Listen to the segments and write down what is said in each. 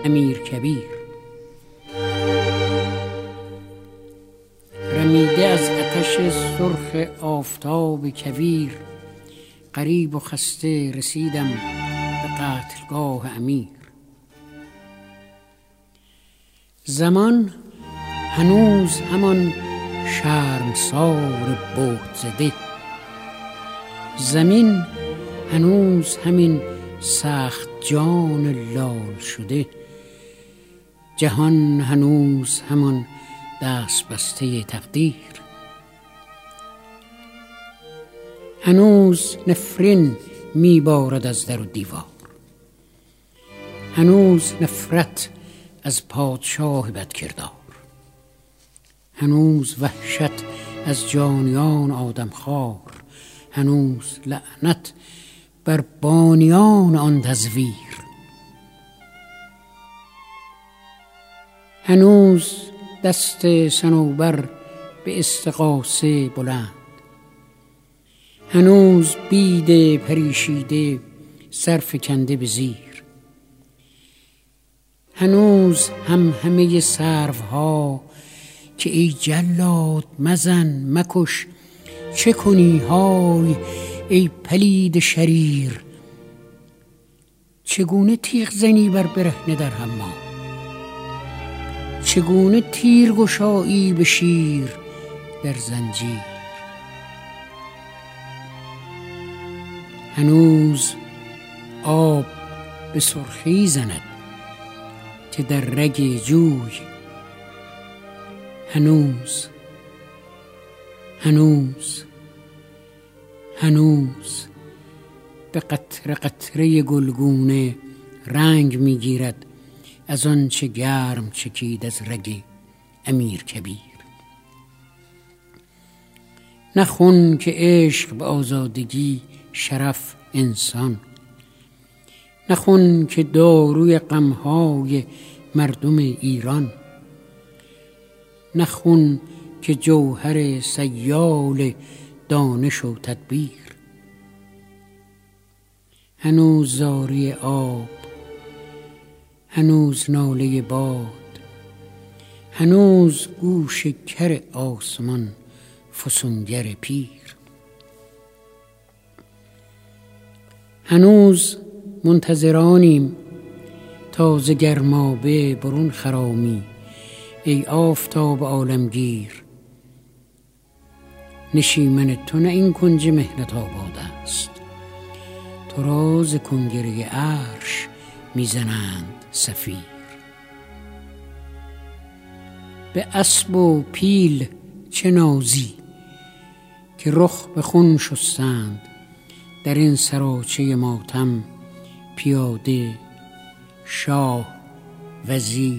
امیرکبیر. رمیده از آتش سرخ آفتاب کویر، غریب و خسته رسیدم به قتلگاه امیر. زمان هنوز همان شرمسار بهت زده، زمین هنوز همین سخت جان لال شده، جهان هنوز همان دست بسته تقدیر. هنوز نفرین میبارد از در و دیوار، هنوز نفرت از پادشاه بدکردار، هنوز وحشت از جانیان آدمخوار، هنوز لعنت بر بانیان آن تزویر. هنوز دست صنوبر به استغاثه بلند، هنوز بید پریشیده سرفکنده به زیر، هنوز همه سروها که ای جلاد مزن مکش چه کنی های ای پلید شریر. چگونه تیغ زنی بر برهنه در حمام، چگونه تیر گشایی به شیر در زنجیر. هنوز آب به سرخی زند که در رگ جوی، هنوز هنوز هنوز به قطره قطره گلگونه رنگ میگیرد از آن چه گرم چکید از رگ امیرکبیر. نخون که عشق به آزادگی شرف انسان، نخون که داروی غمهای مردم ایران، نخون که جوهر سیال دانش و تدبیر. هنوز زاری آب، هنوز ناله باد، هنوز گوش کر آسمان فسونگر پیر. هنوز منتظرانیم تا ز گرمابه برون خرامی ای آفتاب عالمگیر. نشیمن تو نه این کنج محنت آباد است، تو را ز کنگره عرش میزنند صفیر. به اسب و پیل چه نازی که رخ به خون شستند، در این سراچه ماتم پیاده شاه وزیر.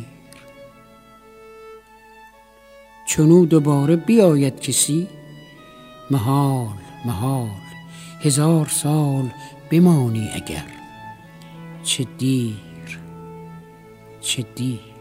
چنو دوباره بیاید کسی، محال محال 1000 سال بمانی اگر، چه دیر چه دیر.